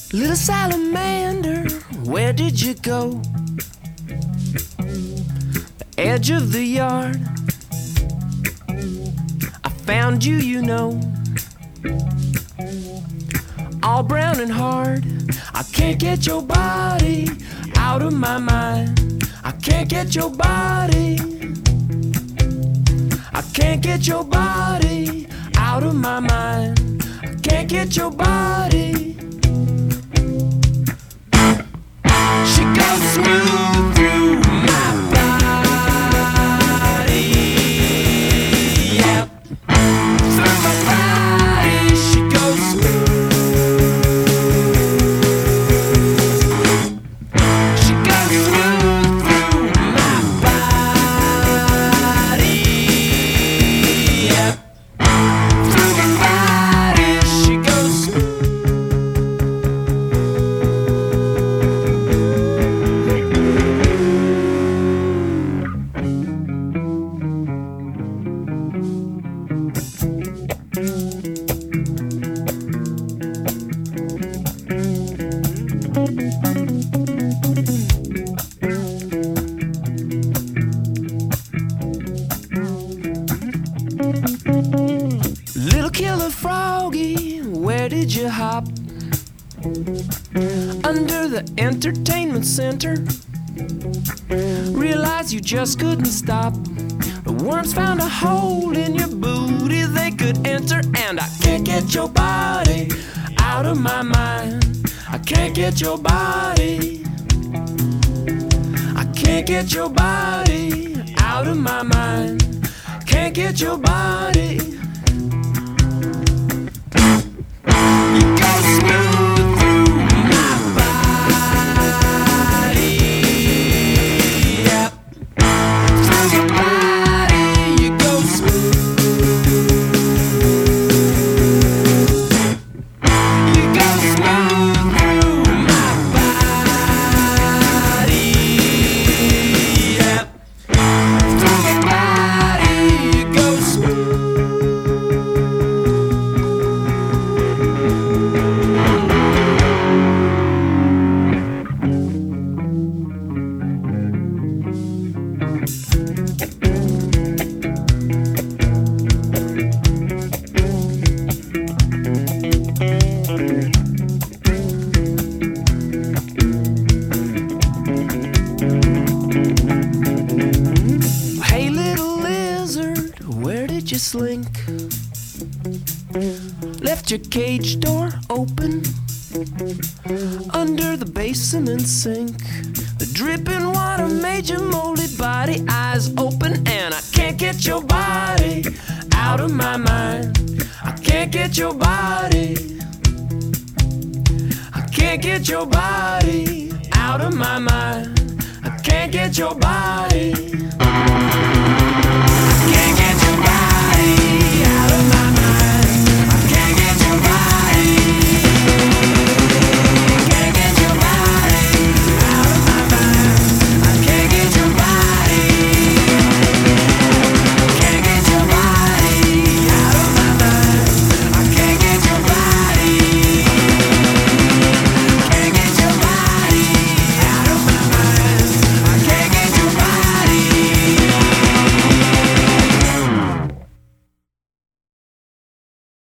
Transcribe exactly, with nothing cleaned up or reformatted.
Little salamander, where did you go? The edge of the yard, I found you, you know. All brown and hard, I can't get your body out of my mind. I can't get your body, I can't get your body out of my mind. I can't get your body. She goes smooth through my body, yeah. Through my body, she goes smooth. She goes smooth through my body, yeah. Through my body, she goes smooth. Little killer froggy, where did you hop? Under the entertainment center. Realized you just couldn't stop. The worms found a hole in your booty they could enter. And I can't get your body out of my mind. I can't get your body, I can't get your body out of my mind. Can't get your body. You go smooth through my body, yeah. Through my body, you go smooth. You go smooth through my body, yeah. Through my body, you go smooth. Hey little lizard, where did you slink? Left your cage door open under the basement sink. The dripping water made your moldy body eyes open. And I can't get your body out of my mind. I can't get your body, I can't get your body out of my mind. I can't get your body.